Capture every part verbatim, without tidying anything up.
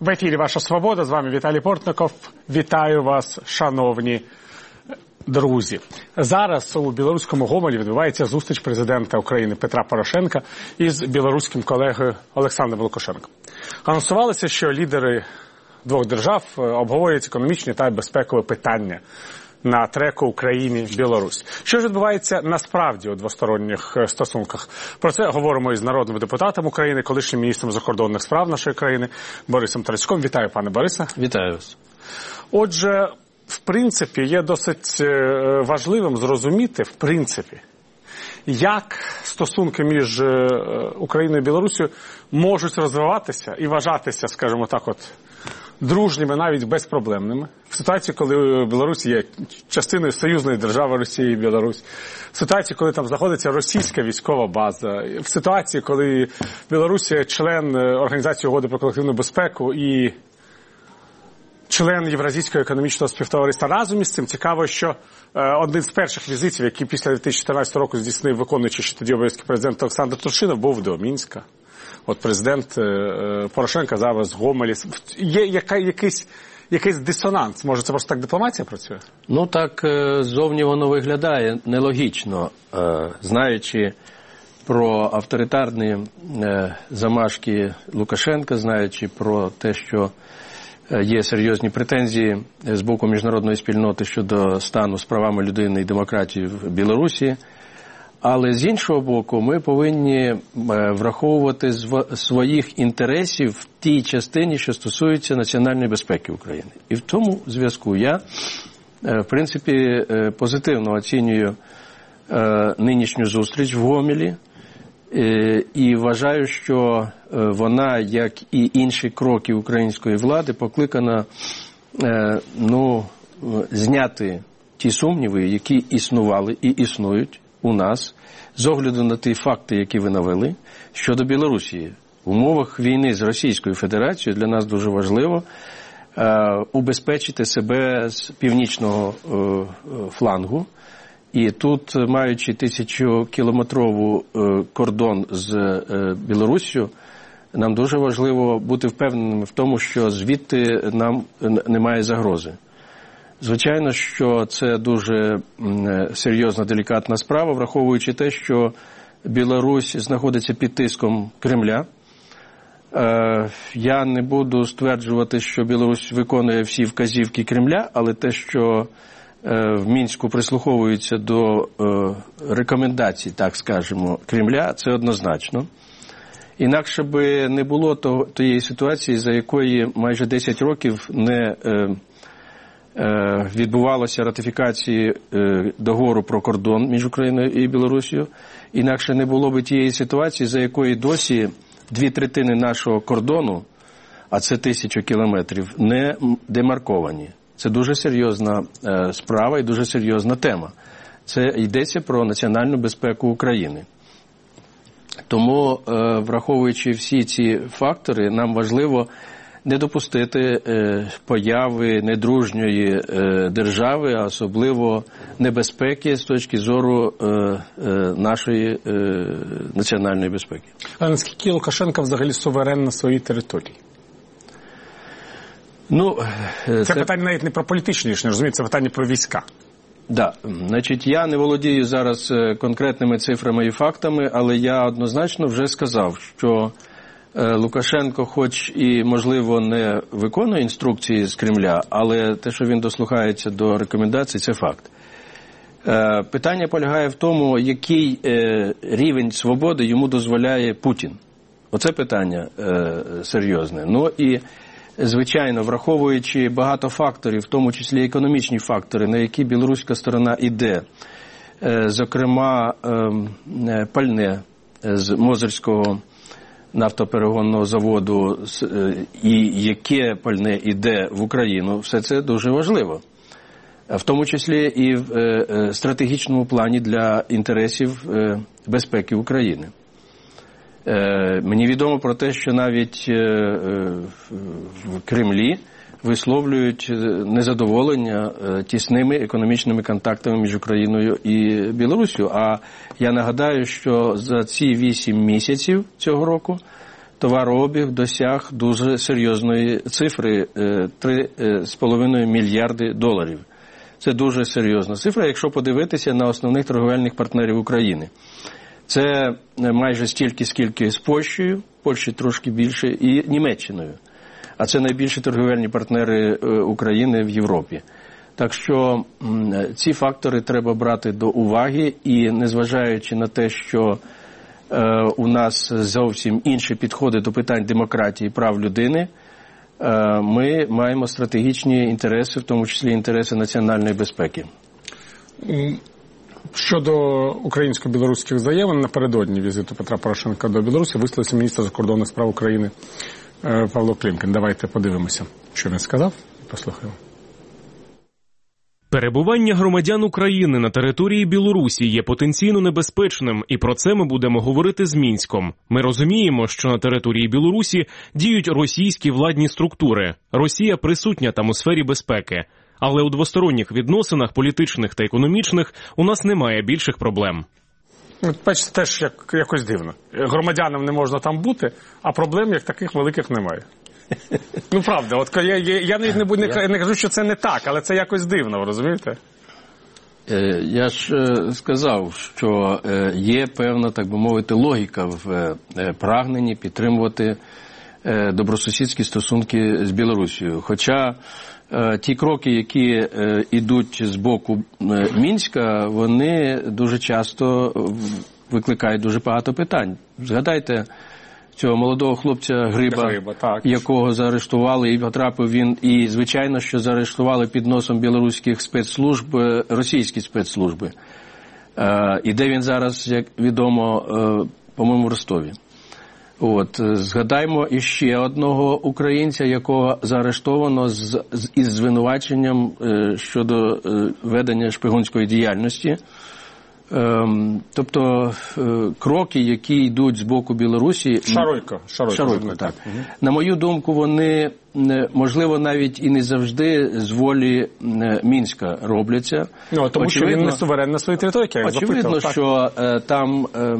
В ефірі «Ваша Свобода», з вами Віталій Портников. Вітаю вас, шановні друзі. Зараз у білоруському Гомелі відбувається зустріч президента України Петра Порошенка із білоруським колегою Олександром Лукашенком. Анонсувалося, що лідери двох держав обговорюють економічні та безпекові питання на треку Україні-Білорусь. Що ж відбувається насправді у двосторонніх стосунках? Про це говоримо із народним депутатом України, колишнім міністром закордонних справ нашої країни Борисом Тарасюком. Вітаю, пане Борисе. Вітаю вас. Отже, в принципі, є досить важливим зрозуміти, в принципі, як стосунки між Україною і Білоруссю можуть розвиватися і вважатися, скажімо так, от, дружніми, навіть безпроблемними. В ситуації, коли Білорусь є частиною союзної держави Росії і Білорусь, в ситуації, коли там знаходиться російська військова база, в ситуації, коли Білорусь є член Організації угоди про колективну безпеку і член Євразійського економічного співтовариства. Разом із цим цікаво, що е, один з перших візитів, який після дві тисячі чотирнадцятого року здійснив виконуючий ще тоді обов'язки президент Олександр Турчинов, був до Мінська. От президент е, Порошенка зараз в Гомелі. Є яка, якийсь, якийсь дисонанс? Може, це просто так дипломатія працює? Ну, так зовні воно виглядає нелогічно, е, знаючи про авторитарні е, замашки Лукашенка, знаючи про те, що є серйозні претензії з боку міжнародної спільноти щодо стану з правами людини і демократії в Білорусі. Але з іншого боку, ми повинні враховувати своїх інтересів в тій частині, що стосується національної безпеки України. І в тому зв'язку я, в принципі, позитивно оцінюю нинішню зустріч в Гомелі. І вважаю, що вона, як і інші кроки української влади, покликана ну, зняти ті сумніви, які існували і існують у нас, з огляду на ті факти, які ви навели, щодо Білорусі. В умовах війни з Російською Федерацією для нас дуже важливо убезпечити себе з північного флангу. І тут, маючи тисячокілометровий кордон з Білоруссю, нам дуже важливо бути впевненими в тому, що звідти нам немає загрози. Звичайно, що це дуже серйозна, делікатна справа, враховуючи те, що Білорусь знаходиться під тиском Кремля. Я не буду стверджувати, що Білорусь виконує всі вказівки Кремля, але те, що в Мінську прислуховуються до рекомендацій, так скажемо, Кремля, це однозначно. Інакше би не було того, тієї ситуації, за якої майже десять років не е, е, відбувалося ратифікації е, договору про кордон між Україною і Білоруссю. Інакше не було б тієї ситуації, за якої досі дві третини нашого кордону, а це тисячу кілометрів, не демарковані. Це дуже серйозна е, справа і дуже серйозна тема. Це йдеться про національну безпеку України. Тому, е, враховуючи всі ці фактори, нам важливо не допустити е, появи недружньої е, держави, а особливо небезпеки з точки зору е, е, нашої е, національної безпеки. А наскільки Лукашенко взагалі суверен на своїй території? Ну, це, це питання навіть не про політичні рішення, розумієте, це питання про війська. Так, да. Значить, я не володію зараз конкретними цифрами і фактами, але я однозначно вже сказав, що Лукашенко хоч і, можливо, не виконує інструкції з Кремля, але те, що він дослухається до рекомендацій, це факт. Питання полягає в тому, який рівень свободи йому дозволяє Путін. Оце питання серйозне. Ну і звичайно, враховуючи багато факторів, в тому числі економічні фактори, на які білоруська сторона йде, зокрема, пальне з Мозирського нафтоперегонного заводу і яке пальне йде в Україну, все це дуже важливо. В тому числі і в стратегічному плані для інтересів безпеки України. Мені відомо про те, що навіть в Кремлі висловлюють незадоволення тісними економічними контактами між Україною і Білоруссю. А я нагадаю, що за ці вісім місяців цього року товарообіг досяг дуже серйозної цифри – три з половиною мільярди доларів. Це дуже серйозна цифра, якщо подивитися на основних торговельних партнерів України. Це майже стільки, скільки з Польщею, Польщі трошки більше, і Німеччиною. А це найбільші торговельні партнери України в Європі. Так що ці фактори треба брати до уваги, і незважаючи на те, що е, у нас зовсім інші підходи до питань демократії і прав людини, е, ми маємо стратегічні інтереси, в тому числі інтереси національної безпеки. Щодо українсько-білоруських взаємин, напередодні візиту Петра Порошенка до Білорусі висловився міністр закордонних справ України Павло Клімкін. Давайте подивимося, що він сказав, і послухаємо. Перебування громадян України на території Білорусі є потенційно небезпечним, і про це ми будемо говорити з Мінськом. Ми розуміємо, що на території Білорусі діють російські владні структури. Росія присутня там у сфері безпеки. Але у двосторонніх відносинах, політичних та економічних, у нас немає більших проблем. Бачите, теж як, якось дивно. Громадянам не можна там бути, а проблем як таких великих немає. Ну, правда, от я, я, я не, не, не, не кажу, що це не так, але це якось дивно, ви розумієте? Я ж сказав, що є певна, так би мовити, логіка в прагненні підтримувати добросусідські стосунки з Білорусією. Хоча ті кроки, які йдуть з боку Мінська, вони дуже часто викликають дуже багато питань. Згадайте цього молодого хлопця Гриба, Гриба якого заарештували, і потрапив він, і звичайно, що заарештували під носом білоруських спецслужб, російські спецслужби. І де він зараз, як відомо, по-моєму, в Ростові. От, згадаймо іще одного українця, якого заарештовано з, з, із звинуваченням е, щодо е, ведення шпигунської діяльності. Е, тобто е, кроки, які йдуть з боку Білорусі... Шаройко. Шаройко, Шаройко так. Угу. На мою думку, вони, можливо, навіть і не завжди з волі Мінська робляться. Ну, тому очевидно, що він не суверен на своїй території, як я очевидно, запитав, що е, там... Е,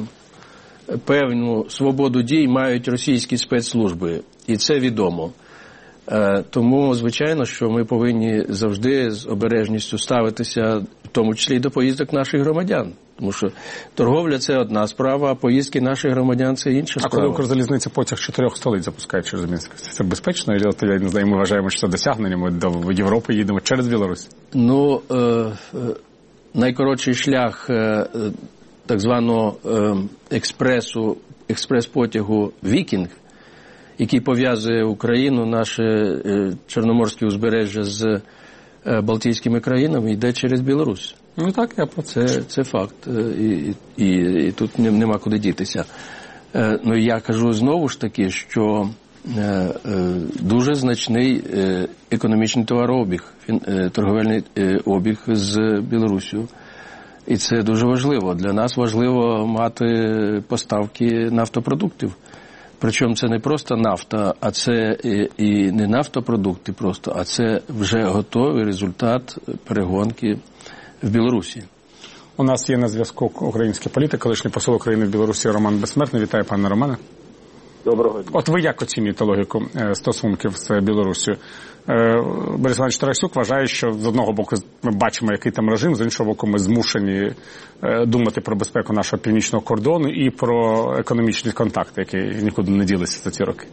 певну свободу дій мають російські спецслужби, і це відомо. Тому, звичайно, що ми повинні завжди з обережністю ставитися, в тому числі і до поїздок наших громадян. Тому що торговля – це одна справа, а поїздки наших громадян – це інша справа. А коли Укрзалізниця потяг чотирьох столиць запускає через Мінськ, це безпечно? Я не знаю, ми вважаємо, що це досягнення, ми до Європи їдемо через Білорусь? Ну, е, е, найкоротший шлях е, так званого е, експресу, експрес-потягу «Вікінг», який пов'язує Україну, наше е, Чорноморське узбережжя з е, Балтійськими країнами, йде через Білорусь. Ну так, я про це. Це, це факт, і, і, і тут нема куди дітися. Е, ну, я кажу знову ж таки, що е, е, дуже значний е, економічний товарообіг, е, торговельний е, обіг з Білорусію. І це дуже важливо. Для нас важливо мати поставки нафтопродуктів. Причому це не просто нафта, а це і не нафтопродукти просто, а це вже готовий результат перегонки в Білорусі. У нас є на зв'язку український політик, колишній посол України в Білорусі Роман Безсмертний. Вітаю, пане Романе. Доброго дня. От ви як оцінюєте логіку стосунків з Білорусією? Борис Іванович Тарасюк вважає, що з одного боку ми бачимо, який там режим, з іншого боку ми змушені думати про безпеку нашого північного кордону і про економічні контакти, які нікуди не ділися за ці роки.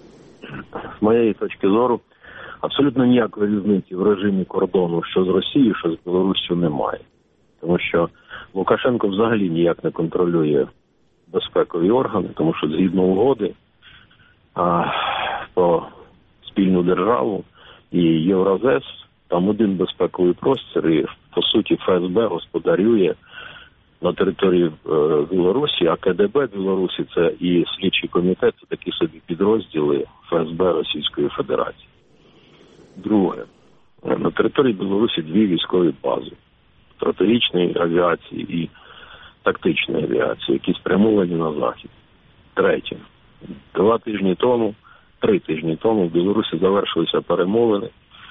З моєї точки зору, абсолютно ніякої різниці в режимі кордону, що з Росією, що з Білоруссю, немає. Тому що Лукашенко взагалі ніяк не контролює безпекові органи, тому що згідно угоди а, про спільну державу і Євразес, там один безпековий простір, і, по суті, ФСБ господарює на території е, Білорусі, а КДБ Білорусі – це і слідчий комітет, це такі собі підрозділи ФСБ Російської Федерації. Друге, на території Білорусі дві військові бази – стратегічної авіації і тактичної авіації, які спрямовані на захід. Третє, два тижні тому, три тижні тому в Білорусі завершилися перемовини,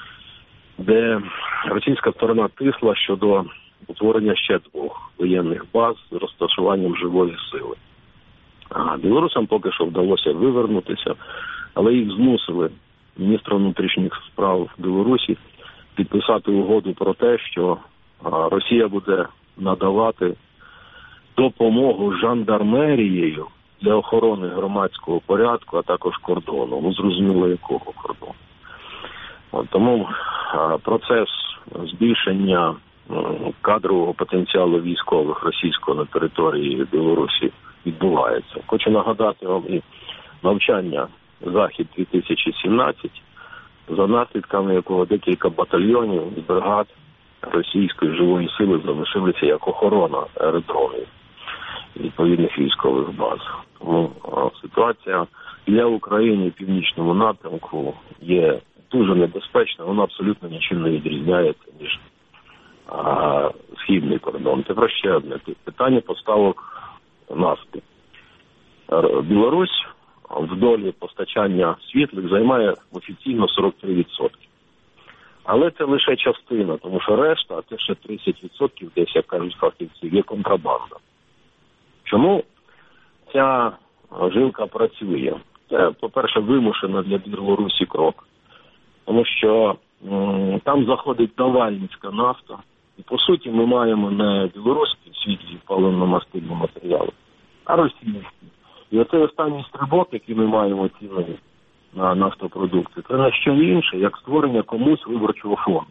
де російська сторона тисла щодо утворення ще двох воєнних баз з розташуванням живої сили. Білорусам поки що вдалося вивернутися, але їх змусили міністра внутрішніх справ Білорусі підписати угоду про те, що Росія буде надавати допомогу жандармерією для охорони громадського порядку, а також кордону. Ну, зрозуміло, якого кордону. От, тому а, процес збільшення м, кадрового потенціалу військових російського на території Білорусі відбувається. Хочу нагадати вам і навчання «Захід дві тисячі сімнадцять», за наслідками якого декілька батальйонів і бригад російської живої сили залишилися як охорона аеродромів відповідних військових баз. Тому а, ситуація для України в північному напрямку є дуже небезпечна, вона абсолютно нічим не відрізняється, ніж а, східний кордон. Тепер ще одне питання поставок нафти. Білорусь в долі постачання світлих займає офіційно сорок три відсотки. Але це лише частина, тому що решта, а це ще тридцять відсотків, десь, як кажуть фахівці, є контрабанда. Чому ця жилка працює? Це, по-перше, вимушено для Білорусі крок. Тому що м, там заходить давальницька нафта. І, по суті, ми маємо не білоруські світлі паливно-мастильні матеріали, а російські. І оцей останній стрибок, який ми маємо ціни на нафтопродукти, це не що інше, як створення комусь виборчого фонду.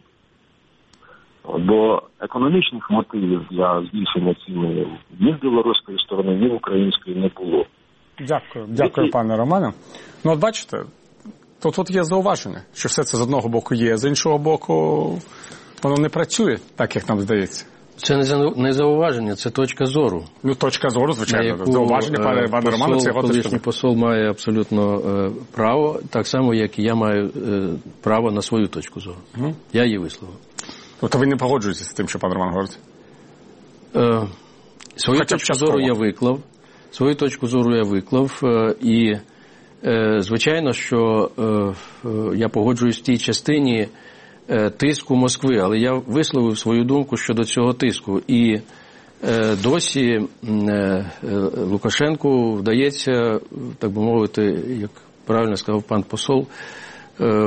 Бо економічних мотивів для збільшення ціни ні з білоруської сторони, ні в української не було. Дякую, дякую, Які... пане Романе. Ну, от бачите, тут от є зауваження, що все це з одного боку є, з іншого боку воно не працює так, як нам здається. Це не зауваження, це точка зору. Ну, точка зору, звичайно. Зауваження, пане, пане Романе, це його точка зору. Колишній посол має абсолютно е, право, так само, як і я маю е, право на свою точку зору. Mm. Я її висловив. Тобто ви не погоджуєтеся з тим, що пан Роман говорить? Е, свою Хоча точку зору я виклав. Свою точку зору я виклав. Е, і, е, звичайно, що е, е, я погоджуюсь в тій частині е, тиску Москви, але я висловив свою думку щодо цього тиску. І е, досі е, Лукашенку вдається, так би мовити, як правильно сказав пан посол, е,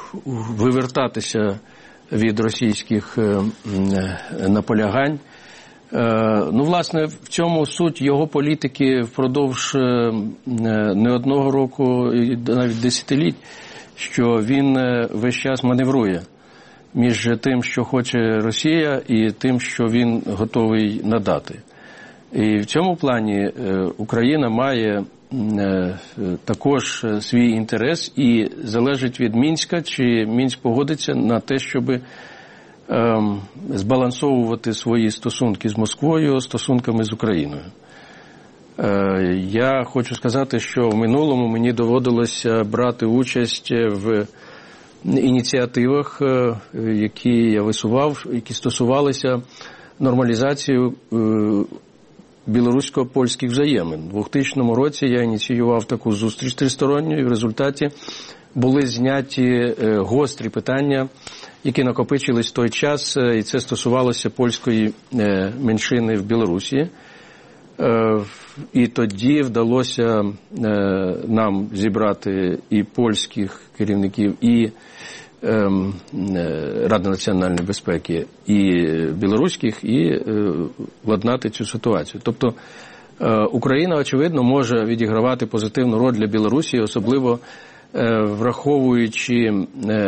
вивертатися від російських наполягань. Ну, власне, в цьому суть його політики впродовж не одного року, і навіть десятиліть, що він весь час маневрує між тим, що хоче Росія, і тим, що він готовий надати. І в цьому плані Україна має також свій інтерес і залежить від Мінська, чи Мінськ погодиться на те, щоб ем, збалансовувати свої стосунки з Москвою стосунками з Україною. Е, я хочу сказати, що в минулому мені доводилося брати участь в ініціативах, які я висував, які стосувалися нормалізації е, білорусько-польських взаємин. У двохтисячному році я ініціював таку зустріч тристоронню, і в результаті були зняті гострі питання, які накопичились в той час, і це стосувалося польської меншини в Білорусі. І тоді вдалося нам зібрати і польських керівників, і Ради національної безпеки, і білоруських, і владнати цю ситуацію. Тобто Україна, очевидно, може відігравати позитивну роль для Білорусі, особливо враховуючи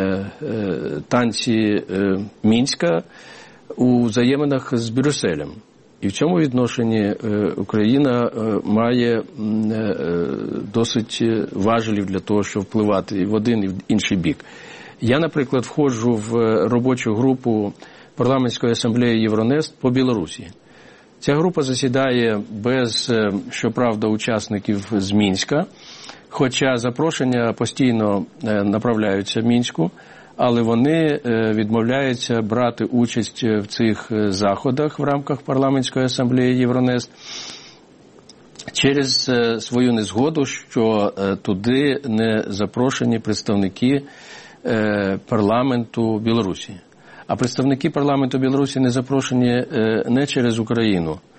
танці Мінська у взаєминах з Брюсселем. І в цьому відношенні Україна має досить важелів для того, щоб впливати і в один, і в інший бік. Я, наприклад, входжу в робочу групу парламентської асамблеї Євронест по Білорусі. Ця група засідає без, щоправда, учасників з Мінська, хоча запрошення постійно направляються в Мінську, але вони відмовляються брати участь в цих заходах в рамках парламентської асамблеї Євронест через свою незгоду, що туди не запрошені представники парламенту Білорусі. А представники парламенту Білорусі не запрошені не через Україну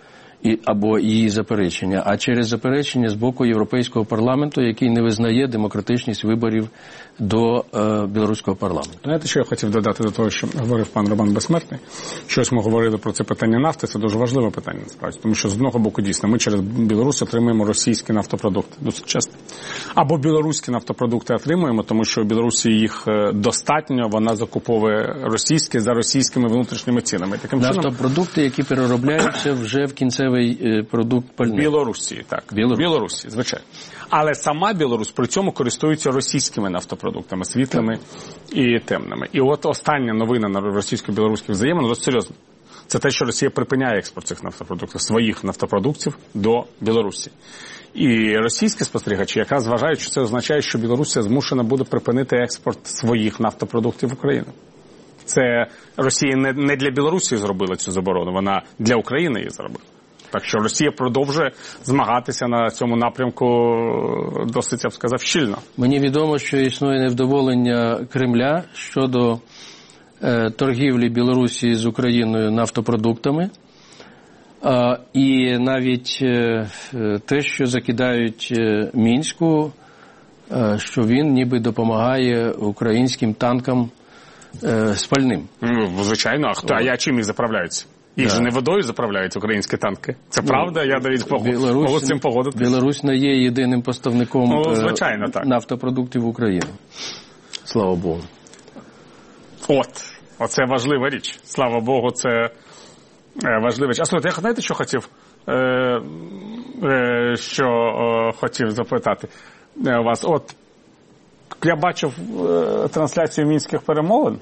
і, або її заперечення, а через заперечення з боку Європейського парламенту, який не визнає демократичність виборів до е, білоруського парламенту. Знаєте, що я хотів додати до того, що говорив пан Роман Безсмертний? Щось ми говорили про це питання нафти, це дуже важливе питання, насправді. Тому що, з одного боку, дійсно, ми через Білорусь отримуємо російські нафтопродукти, досить часто. Або білоруські нафтопродукти отримуємо, тому що у Білорусі їх достатньо, вона закуповує російські за російськими внутрішніми цінами. Таким нафтопродукти, чином... які переробляються вже в кінцевий продукт пального. Білорусі, так. Білорусі. Білорусі, звичайно. Але сама Білорусь при цьому користується російськими нафтопродуктами, світлими і темними. І от остання новина на російсько-білоруських взаємин, досить серйозно. Це те, що Росія припиняє експорт цих нафтопродуктів, своїх нафтопродуктів до Білорусі. І російські спостерігачі якраз вважають, що це означає, що Білорусія змушена буде припинити експорт своїх нафтопродуктів в Україну. Це Росія не, не для Білорусі зробила цю заборону, вона для України її зробила. Так що Росія продовжує змагатися на цьому напрямку досить, я б сказав, щільно. Мені відомо, що існує невдоволення Кремля щодо е, торгівлі Білорусі з Україною нафтопродуктами. Е, і навіть е, те, що закидають е, Мінську, е, що він ніби допомагає українським танкам е, спальним. Ну, звичайно, а хто? А я чим їх заправляються? Їх да. же не водою заправляють українські танки. Це ну, правда, я навіть можу з цим погодитися. Білорусь не є єдиним поставником ну, звичайно, так. нафтопродуктів в Україну. Слава Богу. От, оце важлива річ. Слава Богу, це важлива річ. А слухайте, я знаєте, що хотів, е, е, що е, хотів запитати у вас? От, я бачив е, трансляцію мінських перемовин,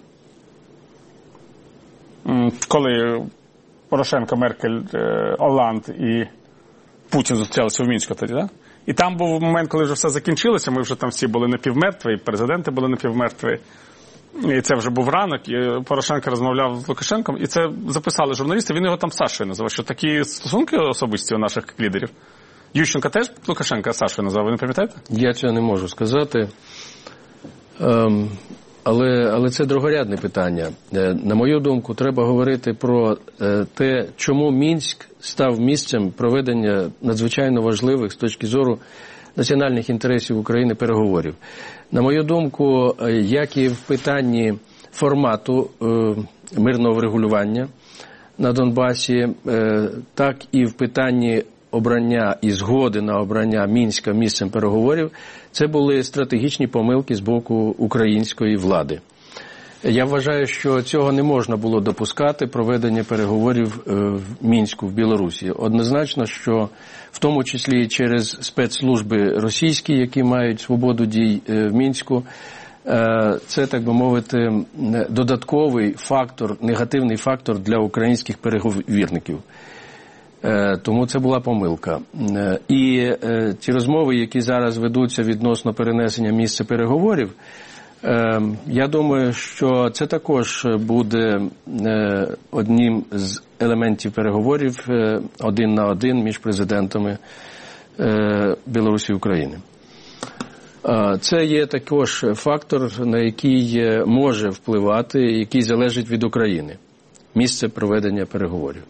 коли Порошенко, Меркель, Оланд і Путін зустрілися в Мінську тоді, так? І там був момент, коли вже все закінчилося, ми вже там всі були напівмертві, і президенти були напівмертві. І це вже був ранок, і Порошенко розмовляв з Лукашенком, і це записали журналісти, він його там Сашою називав, що такі стосунки особисті у наших лідерів. Ющенко теж Лукашенка Сашою називав, ви не пам'ятаєте? Я цього не можу сказати. Ем... Але, але це другорядне питання. На мою думку, треба говорити про те, чому Мінськ став місцем проведення надзвичайно важливих з точки зору національних інтересів України переговорів. На мою думку, як і в питанні формату мирного врегулювання на Донбасі, так і в питанні обрання і згоди на обрання Мінська місцем переговорів, це були стратегічні помилки з боку української влади. Я вважаю, що цього не можна було допускати, проведення переговорів в Мінську, в Білорусі. Однозначно, що в тому числі через спецслужби російські, які мають свободу дій в Мінську, це, так би мовити, додатковий фактор, негативний фактор для українських переговірників. Тому це була помилка. І ті розмови, які зараз ведуться відносно перенесення місця переговорів, я думаю, що це також буде одним з елементів переговорів один на один між президентами Білорусі і України. Це є також фактор, на який може впливати, який залежить від України. Місце проведення переговорів.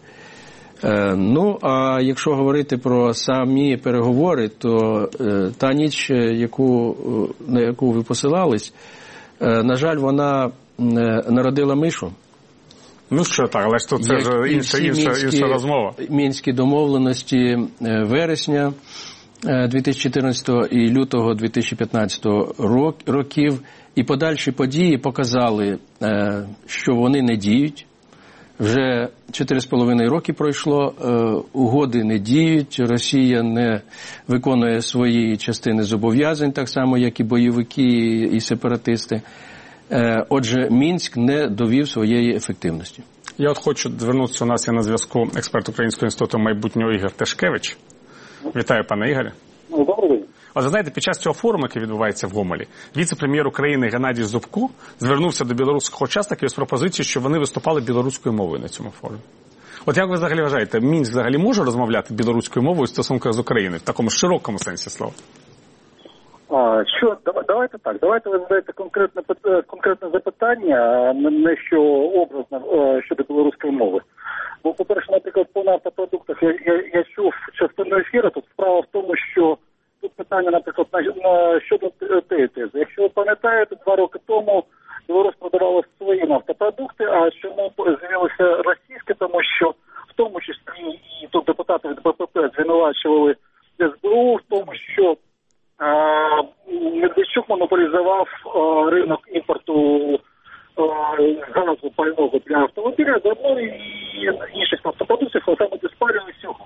Ну, а якщо говорити про самі переговори, то та ніч, яку, на яку ви посилались, на жаль, вона народила мишу. Ну що так, але ж то це ж інша, інша, інша розмова. Мінські домовленості вересня дві тисячі чотирнадцятого і лютого дві тисячі п'ятнадцятого років і подальші події показали, що вони не діють. Вже чотири з половиною роки пройшло, угоди не діють, Росія не виконує свої частини зобов'язань, так само, як і бойовики і сепаратисти. Отже, Мінськ не довів своєї ефективності. Я от хочу звернутися, у нас є на зв'язку експерт Українського інституту майбутнього Ігор Тишкевич. Вітаю, пане Ігорі. Добрий день. От ви знаєте, під час цього форуму, який відбувається в Гомелі, віце-прем'єр України Геннадій Зубко звернувся до білоруських учасників з пропозицією, щоб вони виступали білоруською мовою на цьому форумі. От як ви взагалі вважаєте, Мінськ взагалі може розмовляти білоруською мовою в стосунках з Україною, в такому широкому сенсі слова? А, що, давайте так, давайте ви задаєте конкретне, конкретне запитання, не що образно щодо білоруської мови. Бо, по-перше, наприклад, по нафтопродуктах я, я, я чув частину ефіру, тут справа в тому, що тут питання, наприклад, на, на щодо тієї тези. Якщо ви пам'ятаєте, два роки тому Білорусь продавала свої нафтопродукти, а чому з'явилися російські, тому що в тому числі і тут депутати від Б П П звинувачували С Б У в тому, що Медведчук монополізував а, ринок імпорту газу пального для автомобіля, заодно і інших нафтопродуктів, а саме диспарили всього.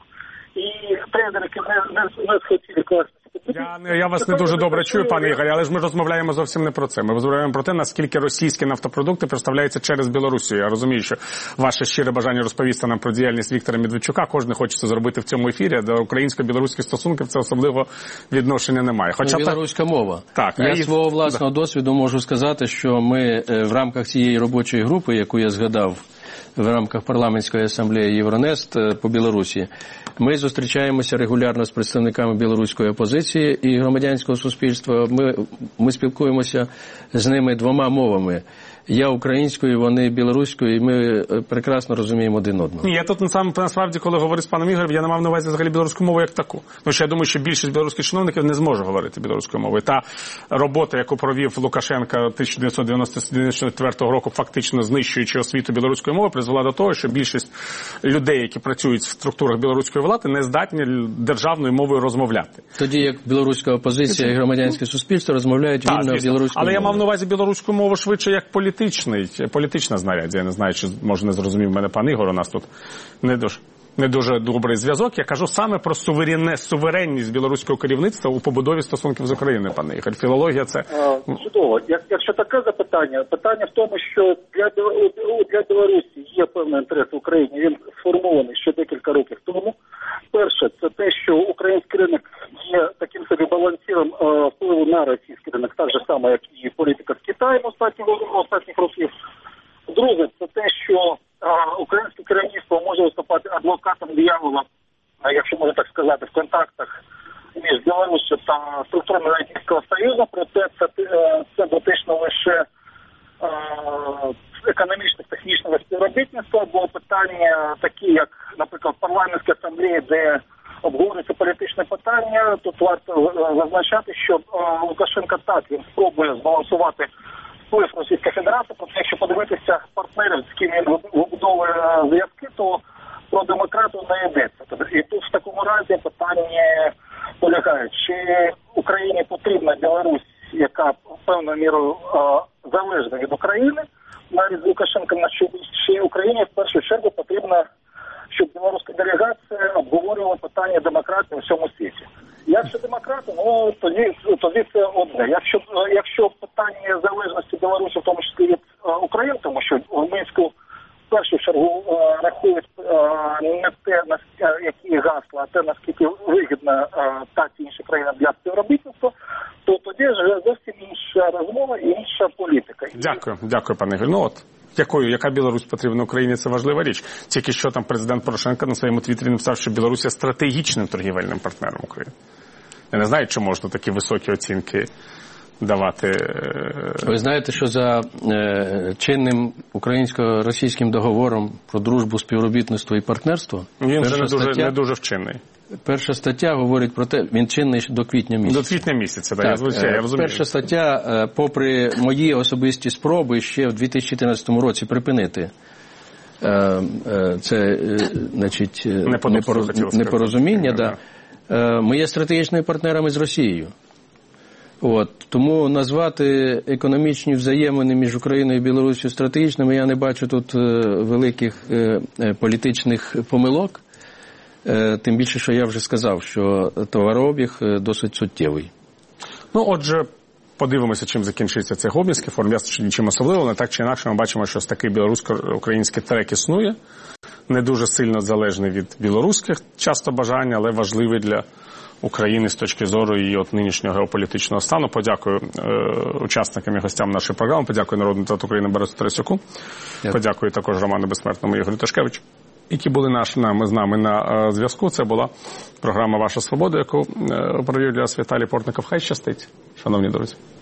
І трейдери не, не, не схотіли класти. Я, я вас не дуже добре чую, пане Ігорі, але ж ми розмовляємо зовсім не про це. Ми розмовляємо про те, наскільки російські нафтопродукти представляються через Білорусію. Я розумію, що ваше щире бажання розповісти нам про діяльність Віктора Медведчука, кожен хоче це зробити в цьому ефірі, до українсько-білоруських стосунків це особливо відношення немає. Хоча ну, білоруська та... мова. Так, я і... свого власного да. досвіду можу сказати, що ми в рамках цієї робочої групи, яку я згадав, в рамках парламентської асамблеї Євронест по Білорусі, ми зустрічаємося регулярно з представниками білоруської опозиції і громадянського суспільства. Ми, ми спілкуємося з ними двома мовами. Я українською, вони білоруською, і ми прекрасно розуміємо один одного. Ні, я тут насправді, коли говорив з паном Ігорем, я не мав на увазі взагалі білоруську мову як таку. Тому що я думаю, що більшість білоруських чиновників не зможе говорити білоруською мовою. Та робота, яку провів Лукашенко тисяча дев'ятсот дев'яносто четвертого року, фактично знищуючи освіту білоруської мови, призвела до того, що більшість людей, які працюють в структурах білоруської влади, не здатні державною мовою розмовляти. Тоді як білоруська опозиція і громадянське суспільство розмовляють вільно білоруською мовою. Але я мав на увазі білоруську мову швидше як політичну. Політичний, політична знаряддя. Я не знаю, чи може не зрозумів мене пан Ігор, у нас тут не дуже, не дуже добрий зв'язок. Я кажу саме про суверенне, суверенність білоруського керівництва у побудові стосунків з Україною, пане Ігор. Філологія це... А, чудово. Як, якщо таке запитання, питання в тому, що для, для Білорусі є певний інтерес в Україні, він сформований ще декілька років тому. Перше, це те, що український ринок є таким собі балансиром е, впливу на російський ринок, так же само, як і політика з Китаєм останніх, останніх років. Друге, це те, що е, українське керівництво може виступати адвокатом диявола, е, якщо можна так сказати, в контактах між Білоруссю та структурами Радянського Союзу, проте це, е, це дотично лише е, економічних, технічного співробітництва, бо питання такі, як, наприклад, парламентські асамблеї, де обговорюються політичне питання, тут варто зазначати, що Лукашенко так, він спробує збалансувати вплив Російської Федерації, проте якщо подивитися партнерів, з ким він вибудовує зв'язки, то про демократію не йдеться. І тут в такому разі питання полягає, чи Україні потрібна Білорусь, яка певною мірою залежна від України, навіть з Лукашенком на чолі, чи Україні в першу чергу потрібно, щоб білоруська делегація обговорювала питання демократії у всьому світі. Якщо демократи, ну тоді, тоді це одне. Якщо, якщо питання залежності Білорусі, в тому числі від України, тому що в Мінську в першу чергу рахують не те, які гасла, а те, наскільки вигідна та чи інша країна для співробітництва, то тоді ж зовсім інша розмова і інша політика. Дякую, дякую, пане Ігор. Ну от, якою, яка Білорусь потрібна Україні, це важлива річ. Тільки що там президент Порошенко на своєму твіттері написав, що Білорусь є стратегічним торгівельним партнером України. Я не знаю, чи можна такі високі оцінки давати. Ви знаєте, що за е, чинним українсько-російським договором про дружбу, співробітництво і партнерство... Він вже не дуже, не дуже вчинний. Перша стаття говорить про те, він чинний до квітня місяця. До квітня місяця, так, так я, звичайно, я розумію. Перша стаття, попри мої особисті спроби ще в дві тисячі чотирнадцятому році припинити це, значить, непороз... непорозуміння, да. Ми є стратегічними партнерами з Росією. От, тому назвати економічні взаємини між Україною і Білоруссю стратегічними, я не бачу тут великих політичних помилок. Тим більше, що я вже сказав, що товарообіг досить суттєвий. Ну, отже, подивимося, чим закінчиться цей гомельський форум. Я нічим особливим, але так чи інакше ми бачимо, що такий білорусько-український трек існує. Не дуже сильно залежний від білоруських часто бажань, але важливий для України з точки зору її от нинішнього геополітичного стану. Подякую е, учасникам і гостям нашої програми, подякую народному депутату України Борису Тарасюку, подякую також Роману Безсмертному Ігорю Ташкевичу, які були наш, нами, з нами на е, зв'язку. Це була програма «Ваша свобода», яку е, провів для вас Віталій Портников. Хай щастить, шановні друзі.